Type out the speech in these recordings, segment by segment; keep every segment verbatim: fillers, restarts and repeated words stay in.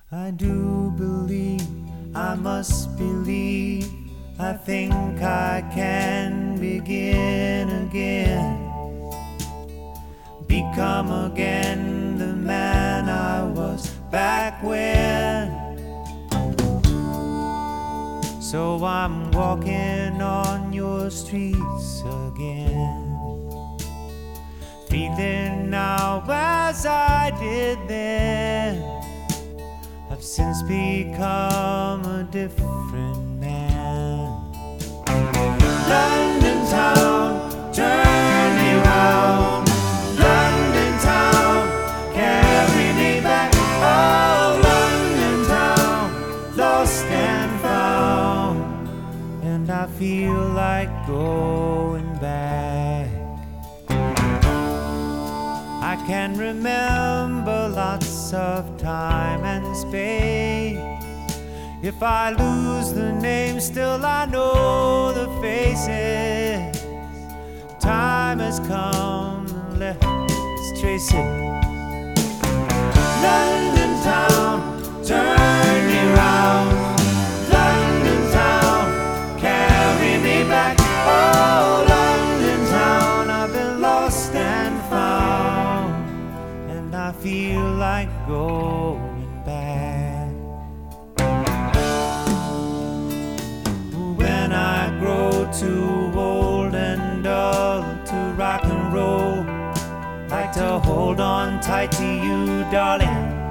I do believe, I must believe, I think I can begin again, become again the man I was back when. So I'm walking on your streets again, feeling now as I did then. I've since become a different man. London town, turn me round. London town, carry me back. Oh, London town, lost and found. And I feel like going back. I can remember lots of time and space. If I lose the name, still I know the faces. Time has come and left its traces. London town, turn me round. London town, carry me back. Oh, London town, I've been lost and found, and I feel like going back. When I grow too old and dull to rock and roll, like to hold on tight to you, darling.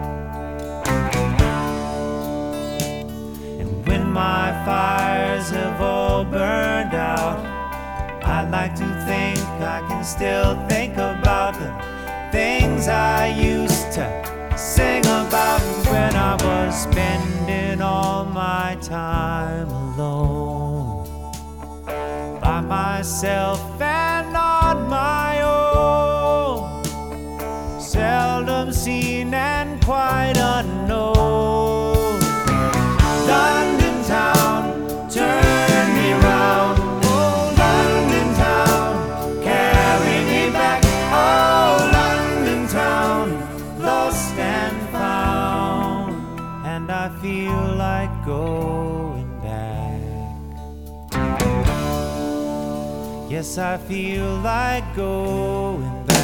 And when my fires have all burned out, I like to think I can still think about the things I used to sing about when I was spending all my time alone, by myself and on my own, seldom seen and quite unknown. London town, turn me round. Oh, London town, carry me back. Oh, London town, lost and found, and I feel like going back. Yes, I feel like going back.